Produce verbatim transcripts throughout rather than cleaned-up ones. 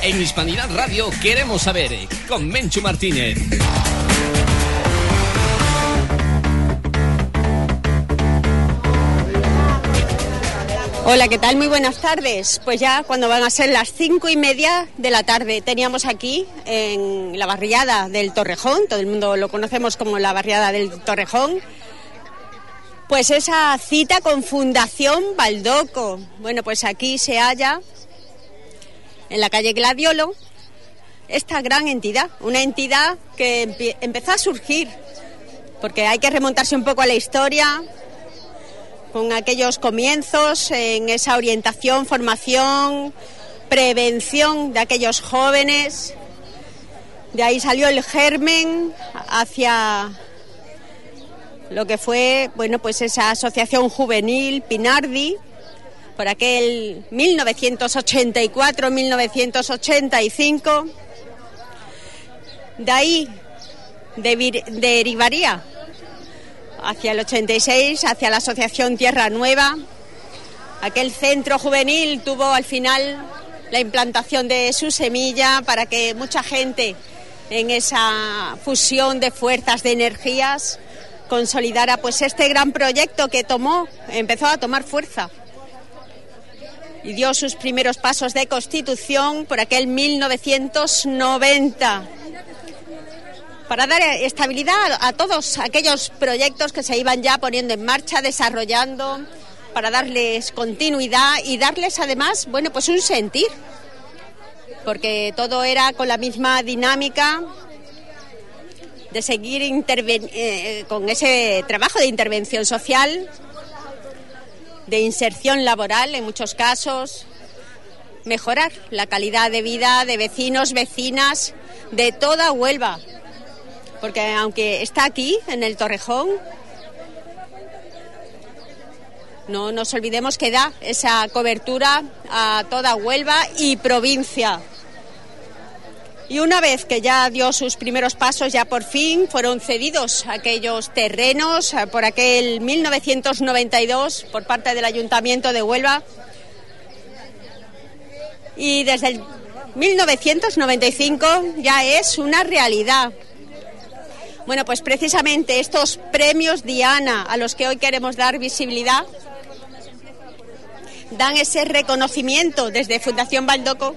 En Hispanidad Radio queremos saber, con Menchu Martínez. Hola, ¿qué tal? Muy buenas tardes. Pues ya cuando van a ser las cinco y media de la tarde, teníamos aquí en la barriada del Torrejón, todo el mundo lo conocemos como la barriada del Torrejón, pues esa cita con Fundación Baldoco. Bueno, pues aquí se halla, en la calle Gladiolo, esta gran entidad, una entidad que empie- empezó a surgir, porque hay que remontarse un poco a la historia, con aquellos comienzos en esa orientación, formación, prevención de aquellos jóvenes. De ahí salió el germen hacia lo que fue, bueno, pues esa asociación juvenil Pinardi, por aquel mil novecientos ochenta y cuatro mil novecientos ochenta y cinco. De ahí devir- derivaría hacia el ochenta y seis, hacia la asociación Tierra Nueva. Aquel centro juvenil tuvo al final la implantación de su semilla para que mucha gente en esa fusión de fuerzas, de energías, consolidara pues este gran proyecto que tomó, empezó a tomar fuerza y dio sus primeros pasos de constitución por aquel mil novecientos noventa. Para dar estabilidad a todos aquellos proyectos que se iban ya poniendo en marcha, desarrollando, para darles continuidad y darles además, bueno, pues un sentir, porque todo era con la misma dinámica de seguir interven- eh, con ese trabajo de intervención social, de inserción laboral en muchos casos, mejorar la calidad de vida de vecinos, vecinas de toda Huelva. Porque aunque está aquí, en el Torrejón, no nos olvidemos que da esa cobertura a toda Huelva y provincia. Y una vez que ya dio sus primeros pasos, ya por fin fueron cedidos aquellos terrenos por aquel mil novecientos noventa y dos por parte del Ayuntamiento de Huelva. Y desde el mil novecientos noventa y cinco ya es una realidad. Bueno, pues precisamente estos premios Diana, a los que hoy queremos dar visibilidad, dan ese reconocimiento desde Fundación Baldoco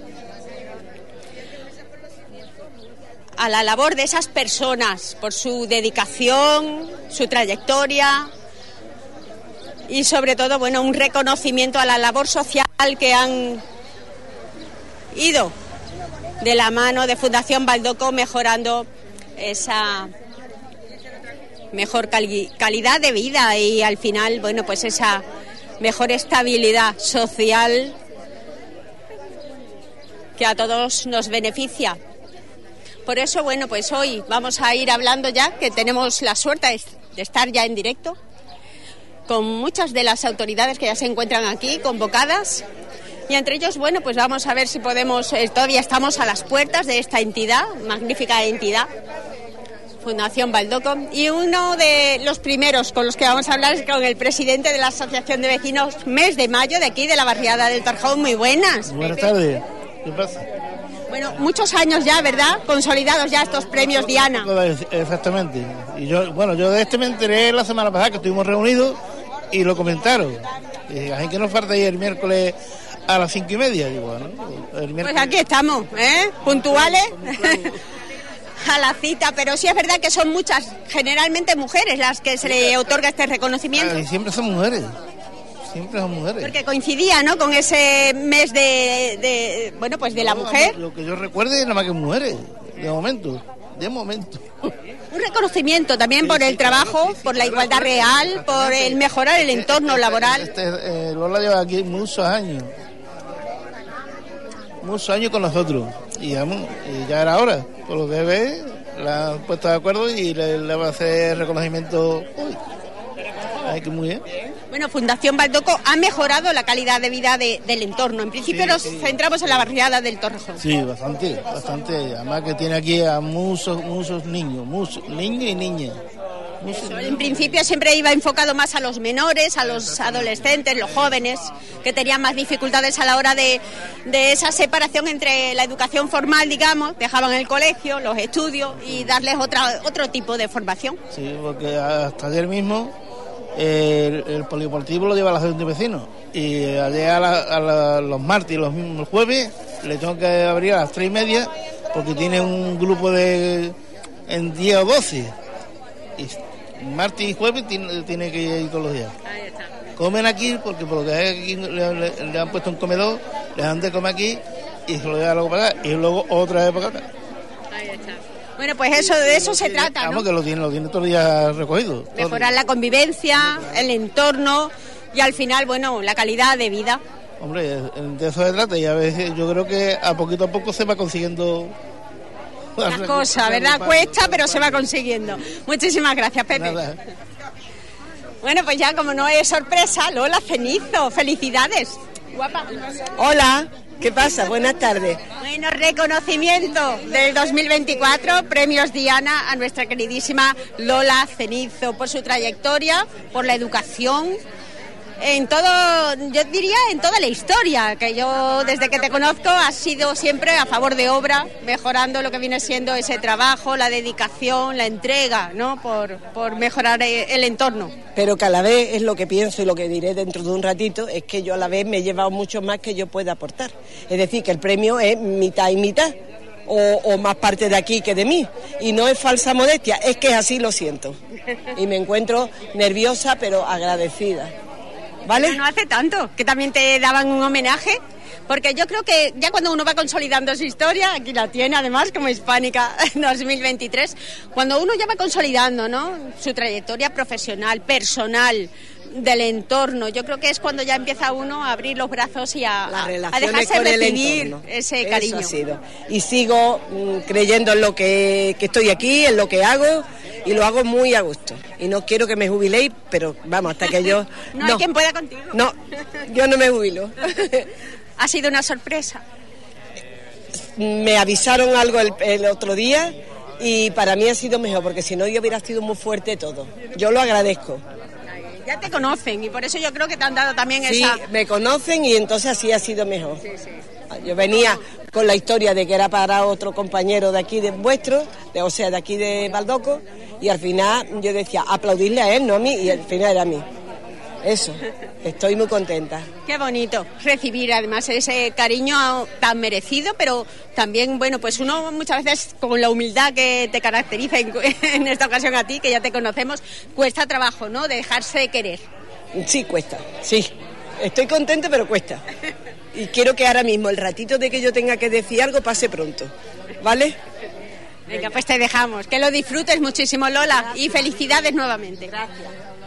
a la labor de esas personas por su dedicación, su trayectoria y sobre todo, bueno, un reconocimiento a la labor social que han ido de la mano de Fundación Baldoco mejorando esa mejor cali- calidad de vida y al final, bueno, pues esa mejor estabilidad social que a todos nos beneficia. Por eso, bueno, pues hoy vamos a ir hablando ya, que tenemos la suerte de estar ya en directo con muchas de las autoridades que ya se encuentran aquí convocadas y entre ellos, bueno, pues vamos a ver si podemos, eh, todavía estamos a las puertas de esta entidad, magnífica entidad, Fundación Baldoco, y uno de los primeros con los que vamos a hablar es con el presidente de la Asociación de Vecinos Mes de Mayo, de aquí, de la barriada del Torrejón. Muy buenas. Buenas tardes. ¿Qué pasa? Bueno, muchos años ya, ¿verdad? Consolidados ya estos premios Diana. Exactamente. Y yo, bueno, yo de este me enteré la semana pasada, que estuvimos reunidos y lo comentaron. Y dije, ¿a qué nos falta ahí el miércoles a las cinco y media? Digo, bueno, el miércoles... Pues aquí estamos, ¿eh? Puntuales a la cita, pero sí es verdad que son muchas, generalmente mujeres, las que se le otorga este reconocimiento. Y siempre son mujeres, siempre son mujeres. Porque coincidía, ¿no?, con ese mes de, de bueno, pues de la mujer. Lo que yo recuerde nada más que mujeres, de momento, de momento. Un reconocimiento también por el trabajo, por la igualdad real, por el mejorar el entorno laboral. Este, eh, Lola lleva aquí muchos años, muchos años con nosotros. Y, vamos, y ya era hora, por lo que ve, la han puesto de acuerdo y le, le va a hacer reconocimiento hoy. Ay, que muy bien. Bueno, Fundación Baldoco ha mejorado la calidad de vida de, del entorno. En principio Sí, nos sí. centramos en la barriada del Torrejón. Sí, bastante, bastante. Además que tiene aquí a muchos, muchos niños, muchos niños y niñas. Eso, en principio siempre iba enfocado más a los menores, a los adolescentes, los jóvenes, que tenían más dificultades a la hora de, de esa separación entre la educación formal, digamos, dejaban el colegio, los estudios y darles otra, otro tipo de formación. Sí, porque hasta ayer mismo eh, el, el polideportivo lo lleva a la Asociación de Vecinos y ayer a, la, a la, los martes y los, los jueves le tengo que abrir a las tres y media porque tiene un grupo de en diez o doce. Y martes y jueves tiene, tiene que ir todos los días. Ahí está. Comen aquí porque por lo que hay aquí le, le, le han puesto un comedor, les han de comer aquí y se lo llevan luego para acá y luego otra vez para acá. Ahí está. Bueno, pues eso de eso se trata, ¿no? Vamos, que lo tiene, lo tiene todos los días recogido. Mejorar la convivencia, el entorno y al final, bueno, la calidad de vida. Hombre, de eso se trata y a veces yo creo que a poquito a poco se va consiguiendo las cosas, ¿verdad? Cuesta, pero se va consiguiendo. Muchísimas gracias, Pepe. Nada. Bueno, pues ya como no es sorpresa, Lola Cenizo, felicidades. Guapa. Hola, ¿qué pasa? Buenas tardes. Bueno, reconocimiento del dos mil veinticuatro, premios Diana a nuestra queridísima Lola Cenizo por su trayectoria, por la educación, en todo, yo diría en toda la historia, que yo desde que te conozco has sido siempre a favor de obra, mejorando lo que viene siendo ese trabajo, la dedicación, la entrega, ¿no? Por, por mejorar el entorno. Pero que a la vez es lo que pienso y lo que diré dentro de un ratito, es que yo a la vez me he llevado mucho más que yo pueda aportar. Es decir, que el premio es mitad y mitad, o, o más parte de aquí que de mí. Y no es falsa modestia, es que así lo siento. Y me encuentro nerviosa pero agradecida. ¿Vale? No hace tanto, que también te daban un homenaje, porque yo creo que ya cuando uno va consolidando su historia, aquí la tiene además como Hispánica dos mil veintitrés, cuando uno ya va consolidando, ¿no?, su trayectoria profesional, personal, del entorno, yo creo que es cuando ya empieza uno a abrir los brazos y a, a dejarse recibir ese cariño. Eso ha sido. Y sigo mmm, creyendo en lo que, que estoy aquí, en lo que hago, y lo hago muy a gusto. Y no quiero que me jubiléis, pero vamos, hasta que yo... no, no hay quien pueda contigo. No, yo no me jubilo. Ha sido una sorpresa. Me avisaron algo el, el otro día y para mí ha sido mejor, porque si no yo hubiera sido muy fuerte todo. Yo lo agradezco. Ya te conocen y por eso yo creo que te han dado también sí, esa... Sí, me conocen y entonces así ha sido mejor. Sí, sí. Yo venía con la historia de que era para otro compañero de aquí de vuestro, de, o sea, de aquí de Baldoco, y al final yo decía, aplaudirle a él, no a mí, y al final era a mí. Eso, estoy muy contenta. Qué bonito recibir además ese cariño tan merecido, pero también, bueno, pues uno muchas veces con la humildad que te caracteriza en, en esta ocasión a ti, que ya te conocemos, cuesta trabajo, ¿no?, dejarse querer. Sí, cuesta, sí. Estoy contenta, pero cuesta. Y quiero que ahora mismo, el ratito de que yo tenga que decir algo, pase pronto, ¿vale? Venga, pues te dejamos. Que lo disfrutes muchísimo, Lola, gracias. Y felicidades nuevamente. Gracias.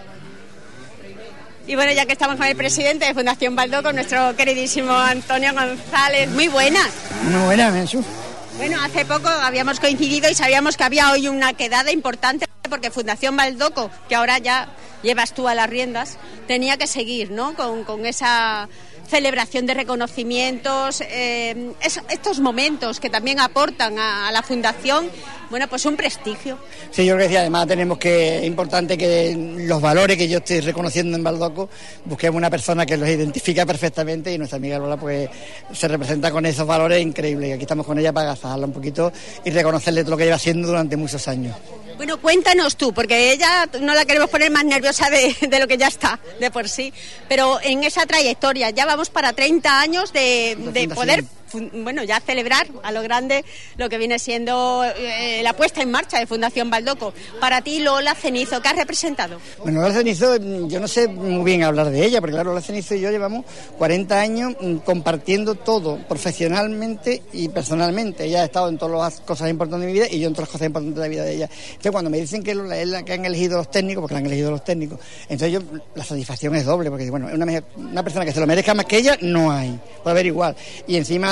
Y bueno, ya que estamos con el presidente de Fundación Baldoco, nuestro queridísimo Antonio González. Muy buenas. Muy buenas, Menchu. Bueno, hace poco habíamos coincidido y sabíamos que había hoy una quedada importante porque Fundación Baldoco, que ahora ya llevas tú a las riendas, tenía que seguir, ¿no?, con, con esa celebración de reconocimientos, eh, es, estos momentos que también aportan a, a la Fundación, bueno, pues un prestigio. Sí, yo creo que sí, además tenemos que, es importante que los valores que yo estoy reconociendo en Baldoco, busquemos una persona que los identifica perfectamente y nuestra amiga Lola pues se representa con esos valores increíbles. Aquí estamos con ella para agasajarla un poquito y reconocerle todo lo que lleva haciendo durante muchos años. Bueno, cuéntanos tú, porque ella no la queremos poner más nerviosa de, de lo que ya está, de por sí, pero en esa trayectoria ya vamos para treinta años de, de poder, bueno, ya celebrar a lo grande lo que viene siendo eh, la puesta en marcha de Fundación Baldoco. Para ti, Lola Cenizo, ¿qué has representado? Bueno, Lola Cenizo, yo no sé muy bien hablar de ella, porque claro, Lola Cenizo y yo llevamos cuarenta años compartiendo todo, profesionalmente y personalmente. Ella ha estado en todas las cosas importantes de mi vida y yo en todas las cosas importantes de la vida de ella. Entonces, cuando me dicen que Lola es la que han elegido los técnicos, porque la han elegido los técnicos, entonces yo, la satisfacción es doble, porque bueno, una, una persona que se lo merezca más que ella, no hay, puede haber igual. Y encima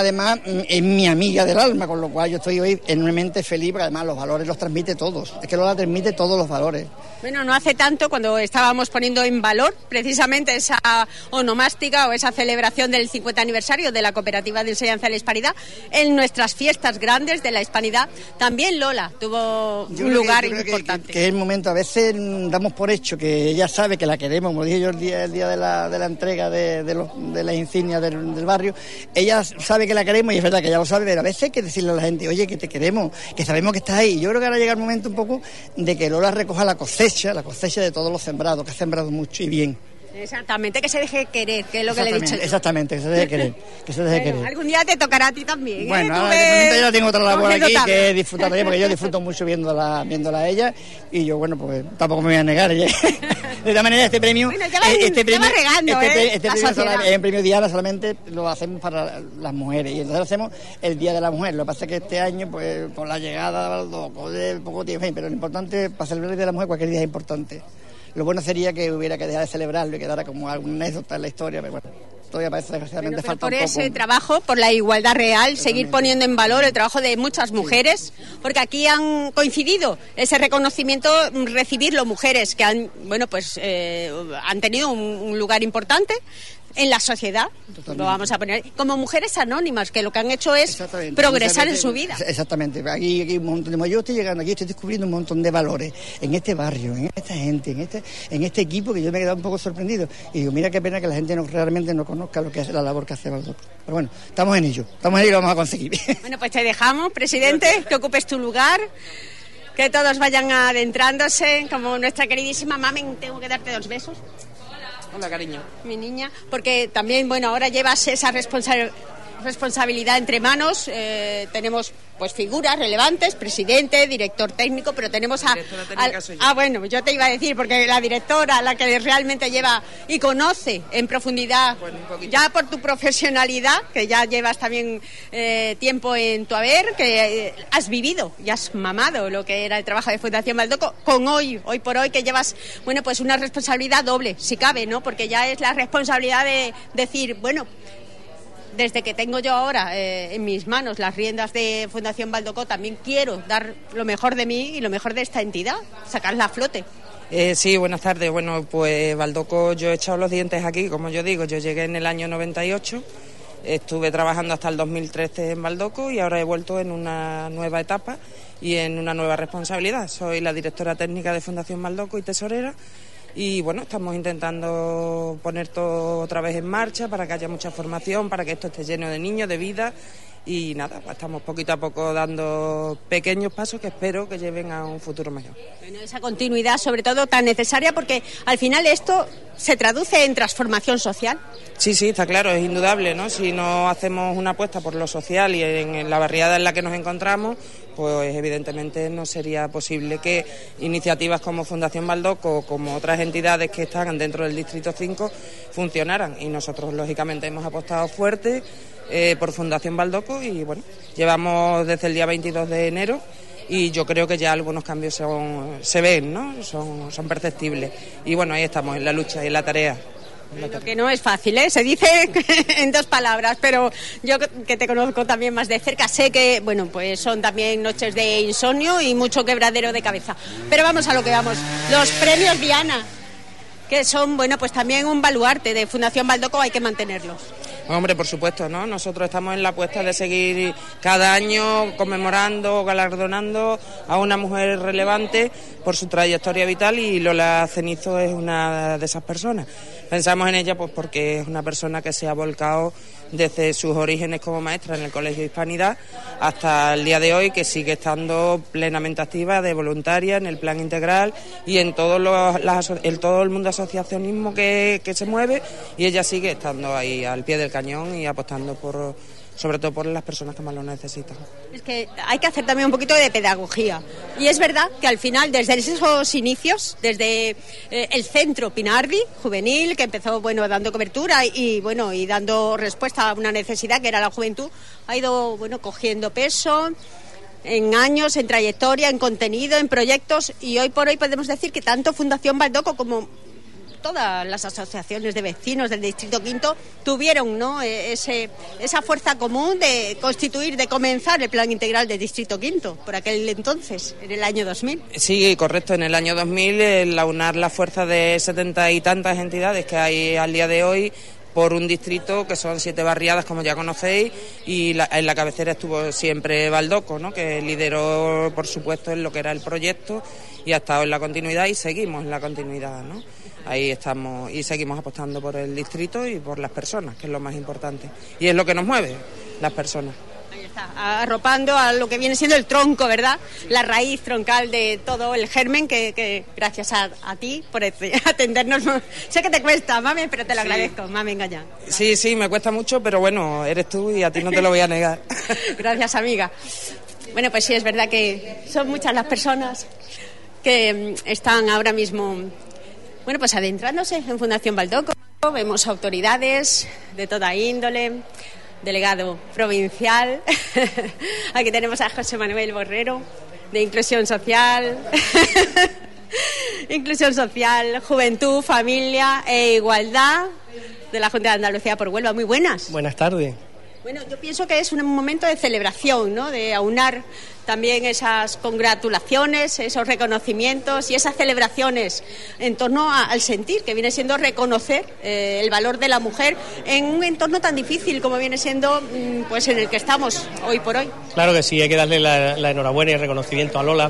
además es mi amiga del alma, con lo cual yo estoy hoy enormemente feliz, porque además los valores los transmite todos. Es que Lola transmite todos los valores. Bueno, no hace tanto, cuando estábamos poniendo en valor precisamente esa onomástica o esa celebración del cincuenta aniversario de la Cooperativa de Enseñanza de la Hispanidad, en nuestras fiestas grandes de la Hispanidad, también Lola tuvo yo un lugar que, importante. Que, que, que es el momento, a veces damos por hecho que ella sabe que la queremos, como dije yo el día, el día de, la, de la entrega de, de, los, de las insignias del, del barrio, ella sabe que la queremos y es verdad que ella lo sabe, pero a veces hay que decirle a la gente, oye, que te queremos, que sabemos que estás ahí. Yo creo que ahora llega el momento un poco de que Lola recoja la cosecha, la cosecha de todos los sembrados, que ha sembrado mucho y bien. Exactamente, que se deje querer, que es lo que le he dicho yo. Exactamente, que se deje querer, que se deje bueno, querer. Algún día te tocará a ti también. Bueno, ¿eh? ahora de momento yo tengo otra labor aquí que he disfrutado de ella, porque yo disfruto mucho viéndola, viéndola a ella, y yo, bueno, pues tampoco me voy a negar. ¿eh? De todas maneras, este premio... Bueno, ya va, este premio, ya va regando, este, ¿eh? este premio solamente, es un premio Diana, solamente lo hacemos para las mujeres, y entonces lo hacemos el Día de la Mujer. Lo que pasa es que este año, pues, por la llegada de Baldoco, de poco tiempo, pero lo importante, para celebrar el Día de la Mujer, cualquier día es importante. Lo bueno sería que hubiera que dejar de celebrarlo y quedara como alguna anécdota en la historia, pero bueno, todavía parece desgraciadamente bueno, falta por un poco. ese trabajo, por la igualdad real, seguir poniendo en valor el trabajo de muchas mujeres, porque aquí han coincidido ese reconocimiento, recibirlo mujeres que han, bueno, pues eh, han tenido un, un lugar importante en la sociedad. Totalmente. Lo vamos a poner como mujeres anónimas, que lo que han hecho es progresar en su vida. Exactamente, aquí, aquí un montón de, yo estoy llegando aquí, estoy descubriendo un montón de valores en este barrio, en esta gente, en este, en este equipo, que yo me he quedado un poco sorprendido, y digo, mira qué pena que la gente no, realmente no conozca lo que es la labor que hace Baldoco. Pero bueno, estamos en ello, estamos en ello y lo vamos a conseguir. Bueno, pues te dejamos, presidente, que ocupes tu lugar, que todos vayan adentrándose, como nuestra queridísima Mamen, tengo que darte dos besos. Hola, cariño. Mi niña, porque también, bueno, ahora llevas esa responsa- responsabilidad entre manos. Eh, tenemos, pues, figuras relevantes, presidente, director técnico, pero tenemos a... Técnica soy yo. Ah, bueno, yo te iba a decir, porque la directora, la que realmente lleva y conoce en profundidad, pues ya por tu profesionalidad, que ya llevas también eh, tiempo en tu haber, que eh, has vivido y has mamado lo que era el trabajo de Fundación Baldoco, con hoy, hoy por hoy, que llevas, bueno, pues una responsabilidad doble, si cabe, ¿no? Porque ya es la responsabilidad de decir, bueno, desde que tengo yo ahora eh, en mis manos las riendas de Fundación Baldoco, también quiero dar lo mejor de mí y lo mejor de esta entidad, sacarla a flote. Eh, sí, buenas tardes. Bueno, pues Baldoco, yo he echado los dientes aquí, como yo digo, yo llegué en el año noventa y ocho, estuve trabajando hasta el dos mil trece en Baldoco y ahora he vuelto en una nueva etapa y en una nueva responsabilidad. Soy la directora técnica de Fundación Baldoco y tesorera. Y bueno, estamos intentando poner todo otra vez en marcha para que haya mucha formación, para que esto esté lleno de niños, de vida. Y nada, pues estamos poquito a poco dando pequeños pasos que espero que lleven a un futuro mejor. Bueno, esa continuidad sobre todo tan necesaria, porque al final esto se traduce en transformación social. Sí, sí, está claro, es indudable, ¿no? Si no hacemos una apuesta por lo social y en la barriada en la que nos encontramos, pues evidentemente no sería posible que iniciativas como Fundación Baldoco o como otras entidades que están dentro del Distrito cinco funcionaran. Y nosotros, lógicamente, hemos apostado fuerte eh, por Fundación Baldoco y, bueno, llevamos desde el día veintidós de enero y yo creo que ya algunos cambios son, se ven, ¿no? Son, son perceptibles. Y, bueno, ahí estamos, en la lucha y en la tarea. Lo que no es fácil, ¿eh? Se dice en dos palabras, pero yo que te conozco también más de cerca sé que, bueno, pues son también noches de insomnio y mucho quebradero de cabeza. Pero vamos a lo que vamos. Los premios Diana, que son, bueno, pues también un baluarte de Fundación Baldoco, hay que mantenerlos. Hombre, por supuesto, ¿no? Nosotros estamos en la apuesta de seguir cada año conmemorando, galardonando a una mujer relevante por su trayectoria vital y Lola Cenizo es una de esas personas. Pensamos en ella pues porque es una persona que se ha volcado desde sus orígenes como maestra en el Colegio de Hispanidad hasta el día de hoy, que sigue estando plenamente activa de voluntaria en el plan integral y en todo, los, las, en todo el mundo asociacionismo que, que se mueve, y ella sigue estando ahí al pie del cañón y apostando por, sobre todo por las personas que más lo necesitan. Es que hay que hacer también un poquito de pedagogía. Y es verdad que al final, desde esos inicios, desde eh, el centro Pinardi, juvenil, que empezó, bueno, dando cobertura y, y, bueno, y dando respuesta a una necesidad que era la juventud, ha ido, bueno, cogiendo peso en años, en trayectoria, en contenido, en proyectos, y hoy por hoy podemos decir que tanto Fundación Baldoco como todas las asociaciones de vecinos del Distrito Quinto tuvieron, ¿no?, ese, esa fuerza común de constituir, de comenzar el Plan Integral del Distrito Quinto, por aquel entonces, en el año dos mil. Sí, correcto, en el año dos mil, el aunar la fuerza de setenta y tantas entidades que hay al día de hoy, por un distrito que son siete barriadas, como ya conocéis, y la, en la cabecera estuvo siempre Baldoco, ¿no?, que lideró, por supuesto, en lo que era el proyecto, y ha estado en la continuidad y seguimos en la continuidad, ¿no? Ahí estamos y seguimos apostando por el distrito y por las personas, que es lo más importante. Y es lo que nos mueve, las personas. Ahí está, arropando a lo que viene siendo el tronco, ¿verdad? La raíz troncal de todo el germen, que, que gracias a, a ti por atendernos. Sé que te cuesta, mami, pero te lo sí. agradezco, mami, engaña. Sí, sí, me cuesta mucho, pero bueno, eres tú y a ti no te lo voy a negar. Gracias, amiga. Bueno, pues sí, es verdad que son muchas las personas que están ahora mismo, bueno, pues adentrándose en Fundación Baldoco. Vemos autoridades de toda índole, delegado provincial. Aquí tenemos a José Manuel Borrero, de Inclusión Social. Inclusión Social, Juventud, Familia e Igualdad, de la Junta de Andalucía por Huelva. Muy buenas. Buenas tardes. Bueno, yo pienso que es un momento de celebración, ¿no?, de aunar también esas congratulaciones, esos reconocimientos y esas celebraciones en torno a, al sentir, que viene siendo reconocer eh, el valor de la mujer en un entorno tan difícil como viene siendo, pues, en el que estamos hoy por hoy. Claro que sí, hay que darle la, la enhorabuena y el reconocimiento a Lola.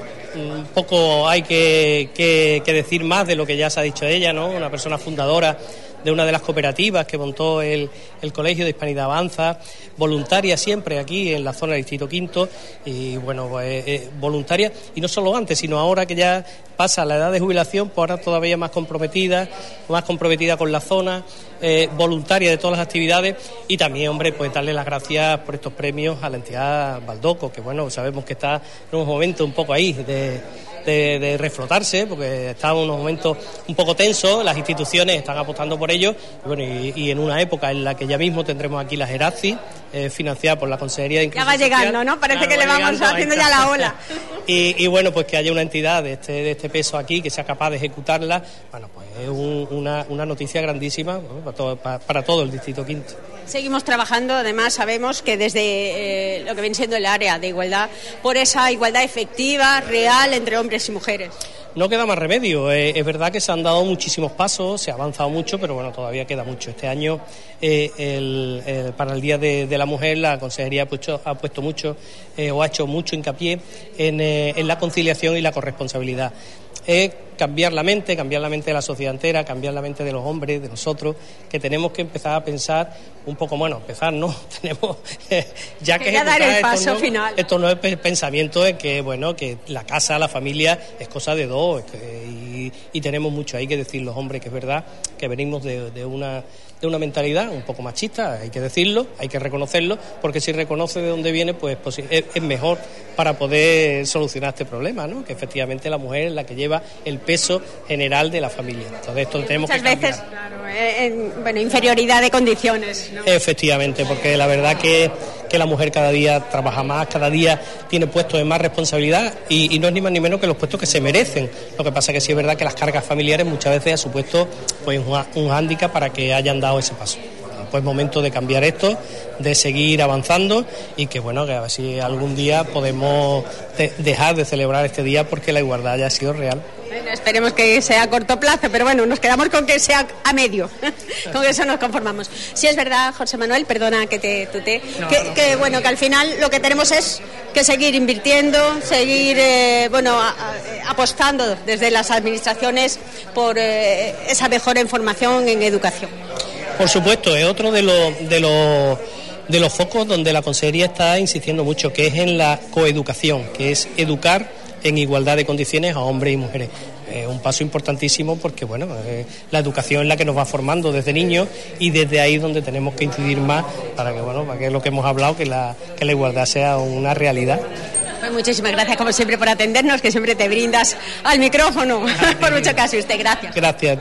Un poco hay que, que, que decir más de lo que ya se ha dicho de ella, ¿no? Una persona fundadora de una de las cooperativas que montó el, el Colegio de Hispanidad Avanza, voluntaria siempre aquí en la zona del Distrito Quinto, y bueno, pues, eh, voluntaria, y no solo antes, sino ahora que ya pasa la edad de jubilación, pues ahora todavía más comprometida, más comprometida con la zona, eh, voluntaria de todas las actividades, y también, hombre, pues darle las gracias por estos premios a la entidad Baldoco, que bueno, sabemos que está en unos momentos un poco ahí de... De, de reflotarse, porque está en unos momentos un poco tensos, las instituciones están apostando por ello, y, bueno, y, y en una época en la que ya mismo tendremos aquí las Erazi, eh, financiada por la Consejería de Inclusión Social. Ya va llegando, Social. ¿no? Parece claro, que le vamos llegando, haciendo ya la ola. y, y bueno, pues que haya una entidad de este, de este peso aquí, que sea capaz de ejecutarla, bueno, pues es un, una, una noticia grandísima, ¿no?, para, todo, para, para todo el Distrito Quinto. Seguimos trabajando, además sabemos que desde eh, lo que viene siendo el área de igualdad, por esa igualdad efectiva, real, entre hombres y mujeres. No queda más remedio, eh, es verdad que se han dado muchísimos pasos, se ha avanzado mucho, pero bueno, todavía queda mucho. Este año, eh, el, el, para el Día de, de la Mujer, la Consejería ha puesto, ha puesto mucho, eh, o ha hecho mucho hincapié en, eh, en la conciliación y la corresponsabilidad. Es cambiar la mente, cambiar la mente de la sociedad entera, cambiar la mente de los hombres, de nosotros, que tenemos que empezar a pensar un poco, bueno, empezar no, tenemos eh, ya que dar el paso esto no, final. Esto no es pensamiento de que, bueno, que la casa, la familia es cosa de dos, que, y, y tenemos mucho ahí que decir los hombres, que es verdad que venimos de, de una de una mentalidad un poco machista, hay que decirlo, hay que reconocerlo, porque si reconoce de dónde viene, pues, pues es, es mejor para poder solucionar este problema, ¿no?, que efectivamente la mujer es la que lleva el peso general de la familia. Entonces esto tenemos muchas que cambiar. veces, claro, en, bueno, inferioridad de condiciones, ¿no? Efectivamente, porque la verdad que, que la mujer cada día trabaja más, cada día tiene puestos de más responsabilidad, y, y no es ni más ni menos que los puestos que se merecen. Lo que pasa es que sí es verdad que las cargas familiares muchas veces ha supuesto, pues, un, un hándicap para que hayan dado ese paso. Pues es momento de cambiar esto, de seguir avanzando, y que bueno, que a ver si algún día podemos de, dejar de celebrar este día porque la igualdad haya sido real. Bueno, esperemos que sea a corto plazo, pero bueno, nos quedamos con que sea a medio. Con eso nos conformamos. Sí, es verdad, José Manuel, perdona que te tutee, no, que, no, que bueno, que al final lo que tenemos es que seguir invirtiendo, seguir eh, bueno, a, a, apostando desde las administraciones por eh, esa mejora en formación, en educación. Por supuesto, es otro de los de los de los focos donde la Consejería está insistiendo mucho, que es en la coeducación, que es educar en igualdad de condiciones a hombres y mujeres. Es un paso importantísimo porque, bueno, eh, la educación es la que nos va formando desde niños, y desde ahí donde tenemos que incidir más para que, bueno, para que lo que hemos hablado, que la que la igualdad sea una realidad. Pues muchísimas gracias, como siempre, por atendernos, que siempre te brindas al micrófono. Por mucho caso usted, gracias. Gracias.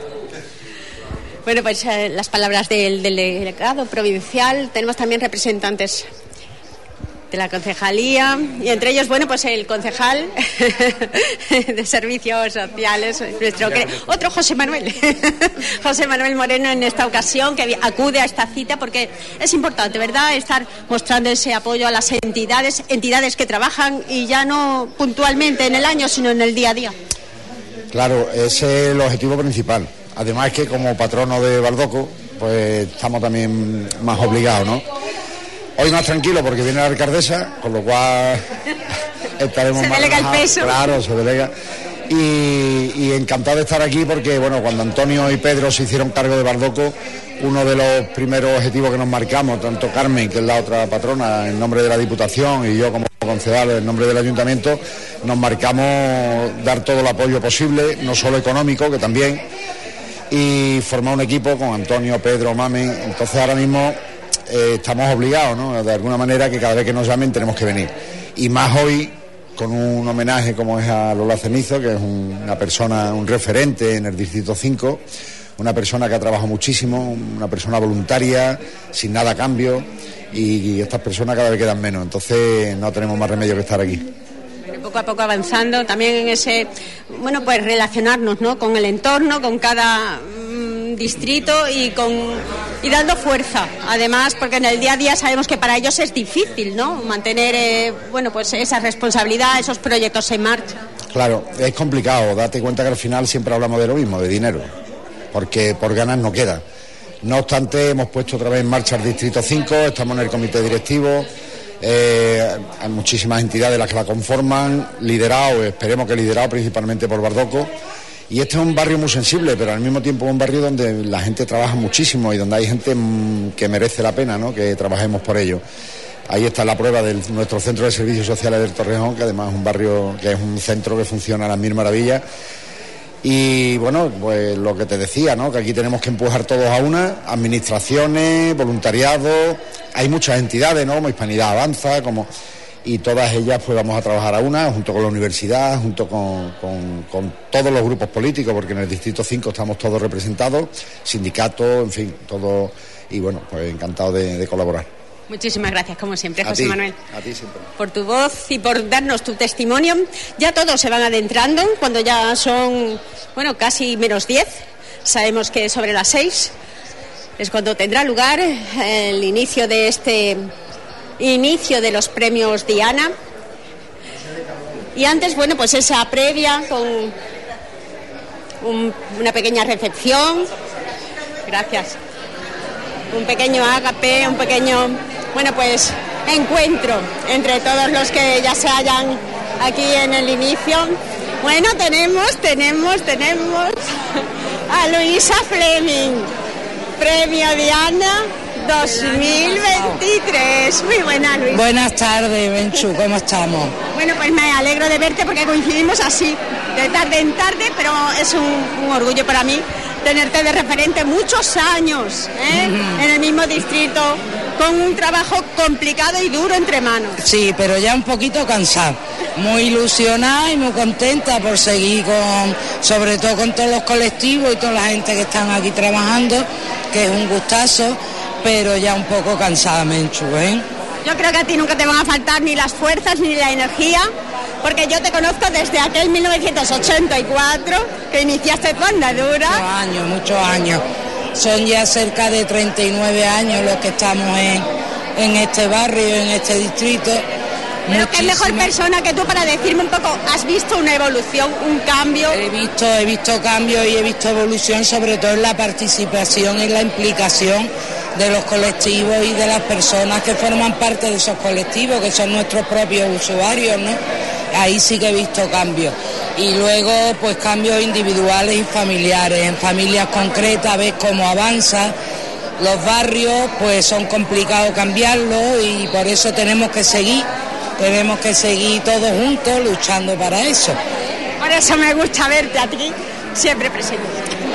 Bueno, pues eh, las palabras del, del delegado provincial. Tenemos también representantes de la concejalía, y entre ellos, bueno, pues el concejal de Servicios Sociales, nuestro que, otro José Manuel, José Manuel Moreno, en esta ocasión, que acude a esta cita, porque es importante, ¿verdad?, estar mostrando ese apoyo a las entidades, entidades que trabajan, y ya no puntualmente en el año, sino en el día a día. Claro, ese es el objetivo principal. Además que como patrono de Baldoco, pues estamos también más obligados, ¿no? Hoy más tranquilo porque viene la alcaldesa, con lo cual estaremos se más delega relajados. El peso. Claro, se delega. Y, y encantado de estar aquí porque, bueno, cuando Antonio y Pedro se hicieron cargo de Baldoco, uno de los primeros objetivos que nos marcamos, tanto Carmen, que es la otra patrona, en nombre de la Diputación, y yo como concejal en nombre del Ayuntamiento, nos marcamos dar todo el apoyo posible, no solo económico, que también, y formar un equipo con Antonio, Pedro, Mamen. Entonces ahora mismo eh, estamos obligados, ¿no?, de alguna manera, que cada vez que nos llamen tenemos que venir. Y más hoy, con un homenaje como es a Lola Cenizo, que es un, una persona, un referente en el Distrito cinco, una persona que ha trabajado muchísimo, una persona voluntaria, sin nada a cambio, y, y estas personas cada vez quedan menos. Entonces no tenemos más remedio que estar aquí. Poco a poco avanzando también en ese, bueno, pues relacionarnos, ¿no?, con el entorno, con cada mmm, distrito, y con y dando fuerza, además, porque en el día a día sabemos que para ellos es difícil, ¿no?, mantener eh, bueno, pues esa responsabilidad, esos proyectos en marcha. Claro, es complicado. Date cuenta que al final siempre hablamos de lo mismo, de dinero, porque por ganas no queda. No obstante, hemos puesto otra vez en marcha el Distrito cinco, estamos en el comité directivo. Eh, hay muchísimas entidades las que la conforman, liderado, esperemos que liderado principalmente por Baldoco, y este es un barrio muy sensible, pero al mismo tiempo es un barrio donde la gente trabaja muchísimo y donde hay gente mmm, que merece la pena, ¿no?, que trabajemos por ello. Ahí está la prueba de nuestro centro de servicios sociales del Torrejón, que además es un barrio, que es un centro que funciona a las mil maravillas. Y bueno, pues lo que te decía, ¿no?, que aquí tenemos que empujar todos a una, administraciones, voluntariado, hay muchas entidades, ¿no?, como Hispanidad Avanza, como y todas ellas pues vamos a trabajar a una, junto con la universidad, junto con, con, con todos los grupos políticos, porque en el Distrito cinco estamos todos representados, sindicatos, en fin, todo, y bueno, pues encantado de, de colaborar. Muchísimas gracias, como siempre, a José ti, Manuel. A ti siempre. Por tu voz y por darnos tu testimonio. Ya todos se van adentrando, cuando ya son, bueno, casi menos diez. Sabemos que sobre las seis es cuando tendrá lugar el inicio de este inicio de los premios Diana. Y antes, bueno, pues esa previa con un, una pequeña recepción. Gracias. Un pequeño ágape, un pequeño, bueno, pues encuentro entre todos los que ya se hallan aquí en el inicio. Bueno, tenemos, tenemos, tenemos a Luisa Fleming, Premio Diana dos mil veintitrés. Muy buena, Luisa. Buenas tardes, Menchu, ¿cómo estamos? Bueno, pues me alegro de verte porque coincidimos así, de tarde en tarde, pero es un, un orgullo para mí tenerte de referente muchos años, ¿eh? Uh-huh. En el mismo distrito, con un trabajo complicado y duro entre manos. Sí, pero ya un poquito cansada, muy ilusionada y muy contenta por seguir con, sobre todo con todos los colectivos y toda la gente que están aquí trabajando, que es un gustazo, pero ya un poco cansada, Menchu, ¿eh? Yo creo que a ti nunca te van a faltar ni las fuerzas ni la energía, porque yo te conozco desde aquel mil novecientos ochenta y cuatro que iniciaste tu andadura. Muchos años, muchos años. Son ya cerca de treinta y nueve años los que estamos en, en este barrio, en este distrito. Pero qué mejor persona que tú para decirme un poco, ¿has visto una evolución, un cambio? He visto, he visto cambios y he visto evolución, sobre todo en la participación y la implicación de los colectivos y de las personas que forman parte de esos colectivos, que son nuestros propios usuarios, ¿no? Ahí sí que he visto cambios. Y luego, pues cambios individuales y familiares. En familias concretas ves cómo avanza. Los barrios, pues son complicados cambiarlos y por eso tenemos que seguir. Tenemos que seguir todos juntos luchando para eso. Por eso me gusta verte a ti siempre presente.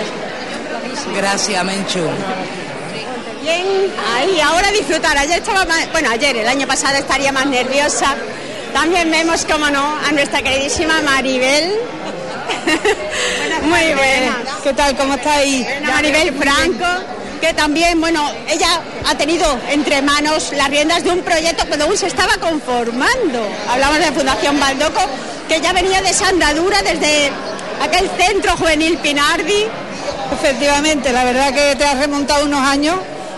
Gracias, Menchu. Bien, ahí, ahora disfrutar. Ayer estaba más, bueno, ayer, el año pasado estaría más nerviosa. También vemos, como no, a nuestra queridísima Maribel. Muy buena. ¿Qué tal? ¿Cómo estáis? Maribel Franco. que también, bueno, ella ha tenido entre manos las riendas de un proyecto cuando aún se estaba conformando. Hablamos de Fundación Baldoco, que ya venía de esa andadura desde aquel centro juvenil Pinardi. Efectivamente, la verdad que te has remontado unos años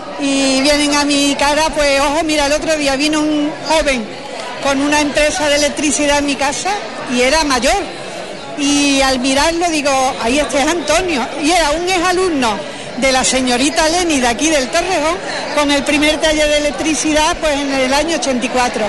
y vienen a mi cara, pues ojo, mira, el otro día vino un joven con una empresa de electricidad en mi casa y era mayor. Y al mirarlo digo, ahí este es Antonio, y era un exalumno de la señorita Leni de aquí del Torrejón, con el primer taller de electricidad pues en el año ochenta y cuatro.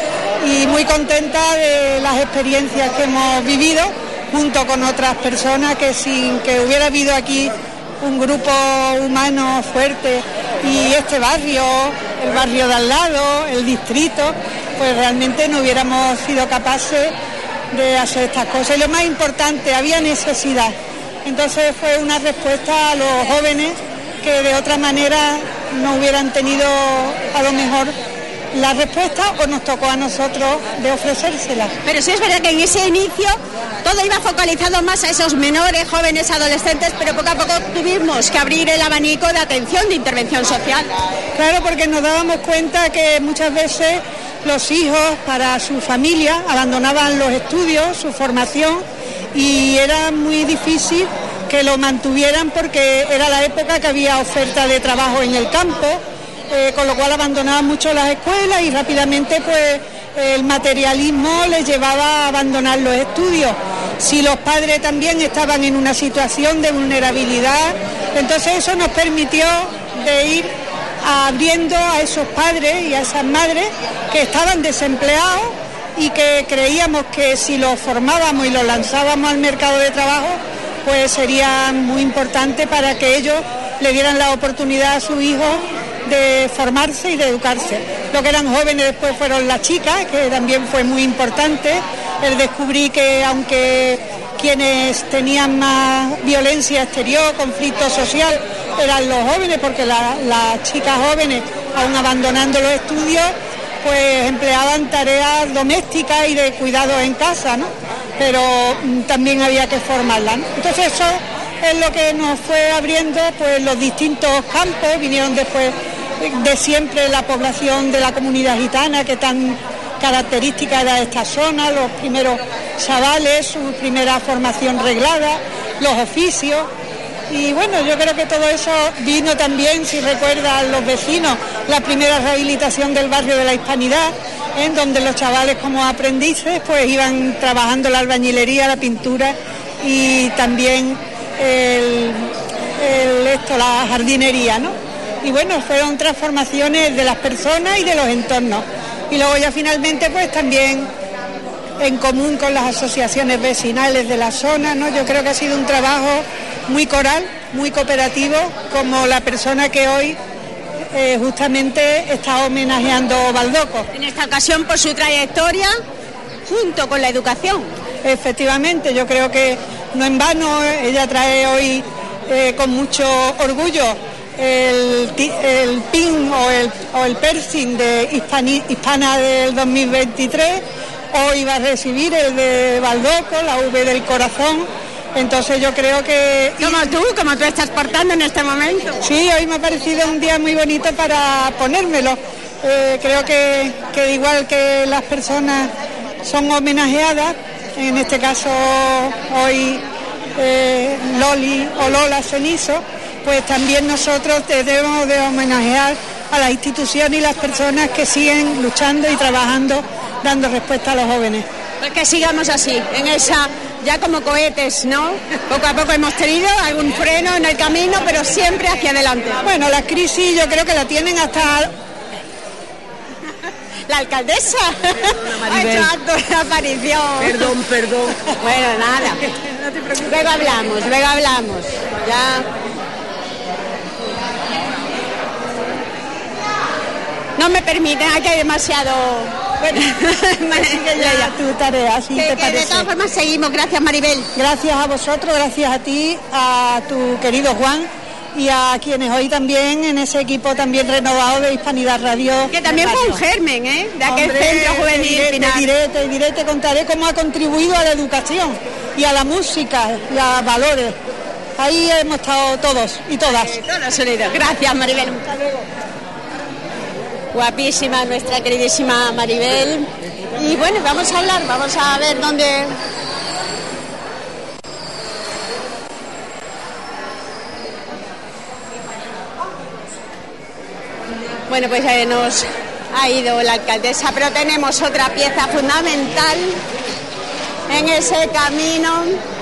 Y muy contenta de las experiencias que hemos vivido, junto con otras personas que sin que hubiera habido aquí un grupo humano fuerte y este barrio, el barrio de al lado, el distrito, pues realmente no hubiéramos sido capaces de hacer estas cosas. Y lo más importante, había necesidad. Entonces fue una respuesta a los jóvenes que de otra manera no hubieran tenido a lo mejor la respuesta, o nos tocó a nosotros de ofrecérsela. Pero sí es verdad que en ese inicio todo iba focalizado más a esos menores, jóvenes, adolescentes, pero poco a poco tuvimos que abrir el abanico de atención, de intervención social. Claro, porque nos dábamos cuenta que muchas veces los hijos, para su familia, abandonaban los estudios, su formación, y era muy difícil que lo mantuvieran porque era la época que había oferta de trabajo en el campo, eh, con lo cual abandonaban mucho las escuelas y rápidamente pues el materialismo les llevaba a abandonar los estudios. Si los padres también estaban en una situación de vulnerabilidad, entonces eso nos permitió de ir abriendo a esos padres y a esas madres que estaban desempleados y que creíamos que si los formábamos y los lanzábamos al mercado de trabajo, pues sería muy importante para que ellos le dieran la oportunidad a sus hijos de formarse y de educarse. Lo que eran jóvenes después fueron las chicas, que también fue muy importante. El descubrir que aunque quienes tenían más violencia exterior, conflicto social, eran los jóvenes, porque la, las chicas jóvenes, aún abandonando los estudios, pues empleaban tareas domésticas y de cuidados en casa, ¿no? Pero mm, también había que formarlas, ¿no? Entonces eso es lo que nos fue abriendo pues los distintos campos. Vinieron después de siempre la población de la comunidad gitana, que tan característica era esta zona, los primeros chavales, su primera formación reglada, los oficios. Y bueno, yo creo que todo eso vino también, si recuerdan los vecinos, la primera rehabilitación del barrio de la Hispanidad, en donde los chavales como aprendices pues iban trabajando la albañilería, la pintura y también el, el, esto, la jardinería, ¿no? Y bueno, fueron transformaciones de las personas y de los entornos. Y luego ya finalmente pues también en común con las asociaciones vecinales de la zona, ¿no? Yo creo que ha sido un trabajo muy coral, muy cooperativo, como la persona que hoy eh, justamente está homenajeando Baldoco. En esta ocasión por su trayectoria junto con la educación. Efectivamente, yo creo que no en vano ella trae hoy eh, con mucho orgullo el, el pin o el, o el piercing de Hispani, Hispana del dos mil veintitrés. Hoy va a recibir el de Baldoco, la V del corazón. Entonces yo creo que... Como tú, como tú estás portando en este momento. Sí, hoy me ha parecido un día muy bonito para ponérmelo. Eh, creo que, que igual que las personas son homenajeadas, en este caso hoy eh, Loli o Lola Cenizo, pues también nosotros debemos de homenajear a las instituciones y las personas que siguen luchando y trabajando, dando respuesta a los jóvenes. Pues que sigamos así, en esa... ya como cohetes, ¿no? Poco a poco hemos tenido algún freno en el camino, pero siempre hacia adelante. Bueno, la crisis yo creo que la tienen hasta... La alcaldesa ha hecho acto de aparición. Perdón, perdón. Bueno, nada. No te preocupes. Luego hablamos, luego hablamos. Ya... No me permiten, aquí hay demasiado... Bueno, ya, tu tarea, si te parece. De todas formas seguimos, gracias Maribel. Gracias a vosotros, gracias a ti, a tu querido Juan y a quienes hoy también en ese equipo también renovado de Hispanidad Radio. Que también fue un germen, ¿eh? De aquel Hombre, centro juvenil. Te diré, te diré, te diré, te contaré cómo ha contribuido a la educación y a la música y a valores. ahí hemos estado todos y todas. Eh, todos unidos. Gracias, Maribel. Hasta luego. Guapísima nuestra queridísima Maribel. Y bueno, vamos a hablar, vamos a ver dónde... Bueno, pues eh, nos ha ido la alcaldesa, pero tenemos otra pieza fundamental en ese camino.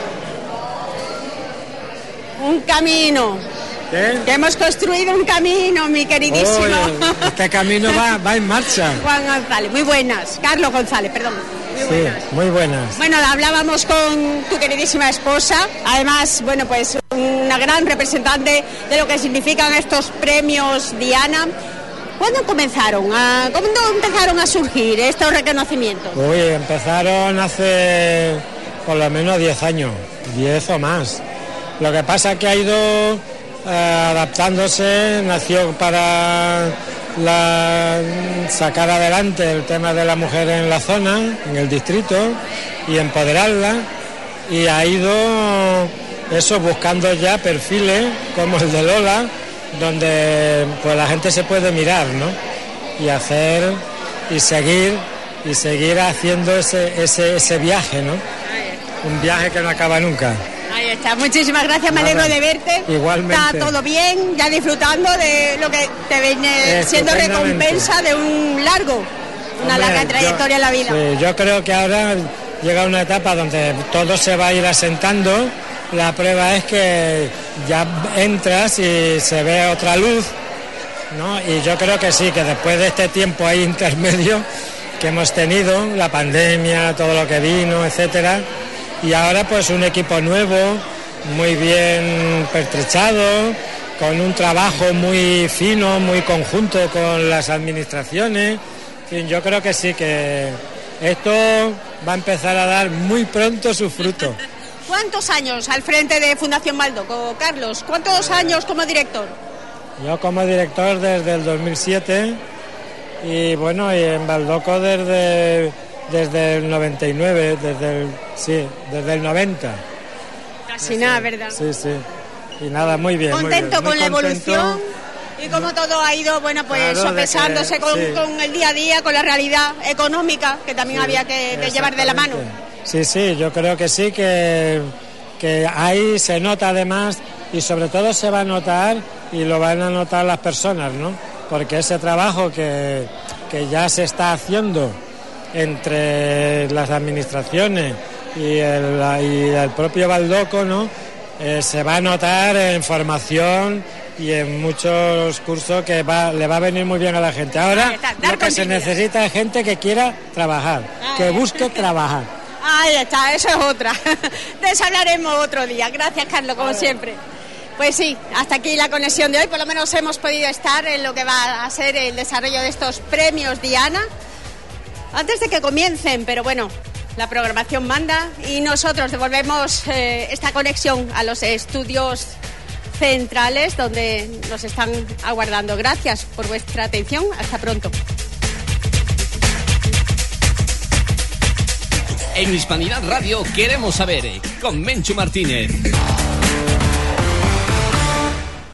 Un camino. ¿Qué? Que hemos construido un camino, mi queridísimo. Oh, este camino va, va en marcha. Juan González, muy buenas. Carlos González, perdón. Muy buenas. Sí, muy buenas. Bueno, hablábamos con tu queridísima esposa, además, bueno, pues una gran representante de lo que significan estos premios Diana. ¿Cuándo comenzaron? A, ¿Cuándo empezaron a surgir estos reconocimientos? Uy, empezaron hace por lo menos diez años, diez o más. Lo que pasa es que ha ido eh, adaptándose, nació para la, sacar adelante el tema de la mujer en la zona, en el distrito, y empoderarla, y ha ido eso buscando ya perfiles como el de Lola, donde pues la gente se puede mirar, ¿no? Y hacer y seguir y seguir haciendo ese ese ese viaje, ¿no? Un viaje que no acaba nunca. Ahí está, muchísimas gracias, me alegro de verte. Igualmente. Está todo bien, ya disfrutando de lo que te viene siendo recompensa de un largo, una Hombre, larga trayectoria yo, en la vida. Sí, yo creo que ahora llega una etapa donde todo se va a ir asentando. La prueba es que ya entras y se ve otra luz, ¿no? Y yo creo que sí, que después de este tiempo ahí intermedio que hemos tenido, la pandemia, todo lo que vino, etcétera, y ahora pues un equipo nuevo, muy bien pertrechado, con un trabajo muy fino, muy conjunto con las administraciones. En fin, yo creo que sí, que esto va a empezar a dar muy pronto su fruto. ¿Cuántos años al frente de Fundación Baldoco, Carlos? ¿Cuántos años como director? Yo como director desde el dos mil siete y bueno, y en Baldoco desde, desde el noventa y nueve, desde el, sí, desde el noventa. Casi nada, ¿verdad? Sí, sí. Y nada, muy bien. ¿Contento muy bien, con muy la contento. evolución? Y cómo todo ha ido, bueno, pues Claro, sopesándose que, con, sí. con el día a día, con la realidad económica, que también Sí, había que, que llevar de la mano. Sí, sí, yo creo que sí, que, que ahí se nota además, y sobre todo se va a notar, y lo van a notar las personas, ¿no? Porque ese trabajo que, que ya se está haciendo entre las administraciones y el, y el propio Baldoco, ¿no? Eh, se va a notar en formación y en muchos cursos que va, le va a venir muy bien a la gente. Ahora lo que se necesita es gente que quiera trabajar, que busque trabajar. Ahí está, eso es otra. De eso hablaremos otro día. Gracias, Carlos, como siempre. Pues sí, hasta aquí la conexión de hoy. Por lo menos hemos podido estar en lo que va a ser el desarrollo de estos premios Diana. Antes de que comiencen, pero bueno, la programación manda y nosotros devolvemos eh, esta conexión a los estudios centrales donde nos están aguardando. Gracias por vuestra atención. Hasta pronto. En Hispanidad Radio queremos saber, con Menchu Martínez.